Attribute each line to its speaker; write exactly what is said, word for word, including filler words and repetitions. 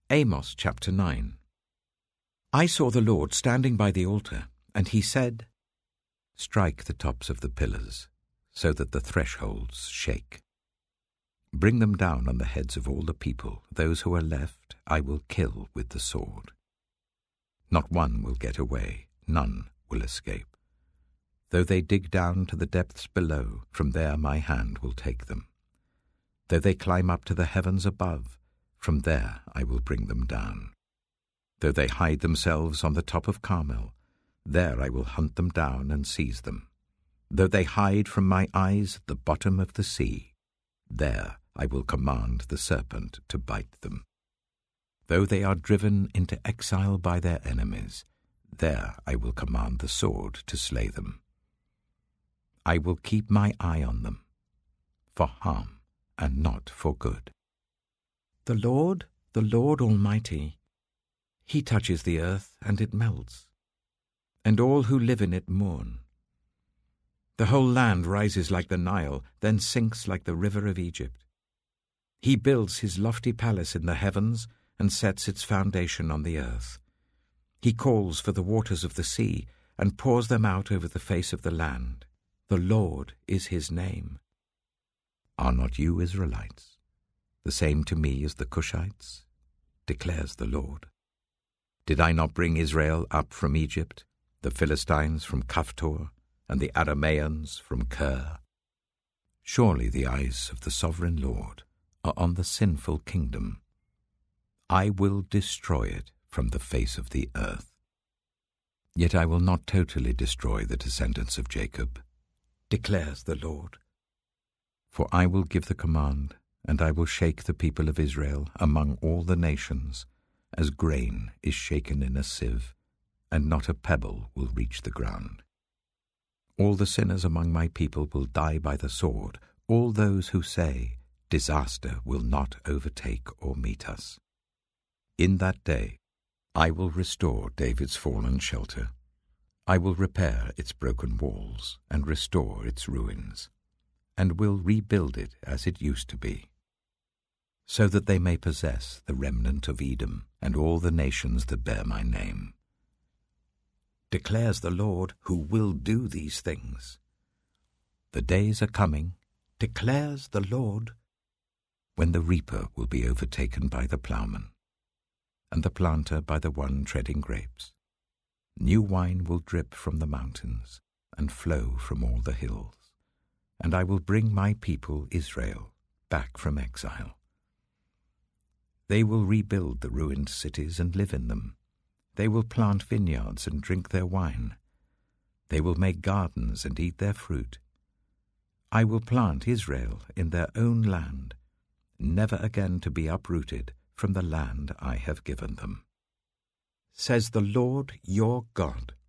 Speaker 1: Amos chapter nine. I saw the Lord standing by the altar, and he said, "Strike the tops of the pillars, so that the thresholds shake. Bring them down on the heads of all the people. Those who are left I will kill with the sword. Not one will get away, none will escape. Though they dig down to the depths below, from there my hand will take them. Though they climb up to the heavens above, from there I will bring them down. Though they hide themselves on the top of Carmel, there I will hunt them down and seize them. Though they hide from my eyes at the bottom of the sea, there I will command the serpent to bite them. Though they are driven into exile by their enemies, there I will command the sword to slay them. I will keep my eye on them, for harm and not for good. The Lord, the Lord Almighty, he touches the earth and it melts, and all who live in it mourn. The whole land rises like the Nile, then sinks like the river of Egypt. He builds his lofty palace in the heavens and sets its foundation on the earth. He calls for the waters of the sea and pours them out over the face of the land. The Lord is his name. Are not you Israelites the same to me as the Cushites? Declares the Lord. Did I not bring Israel up from Egypt, the Philistines from Caphtor, and the Arameans from Kir? Surely the eyes of the sovereign Lord are on the sinful kingdom. I will destroy it from the face of the earth. Yet I will not totally destroy the descendants of Jacob, declares the Lord. For I will give the command, and I will shake the people of Israel among all the nations, as grain is shaken in a sieve, and not a pebble will reach the ground. All the sinners among my people will die by the sword, all those who say, disaster will not overtake or meet us. In that day I will restore David's fallen shelter. I will repair its broken walls and restore its ruins, and will rebuild it as it used to be, so that they may possess the remnant of Edom and all the nations that bear my name. Declares the Lord, who will do these things. The days are coming, declares the Lord, when the reaper will be overtaken by the plowman, and the planter by the one treading grapes. New wine will drip from the mountains and flow from all the hills, and I will bring my people Israel back from exile. They will rebuild the ruined cities and live in them. They will plant vineyards and drink their wine. They will make gardens and eat their fruit. I will plant Israel in their own land, never again to be uprooted from the land I have given them. Says the Lord your God,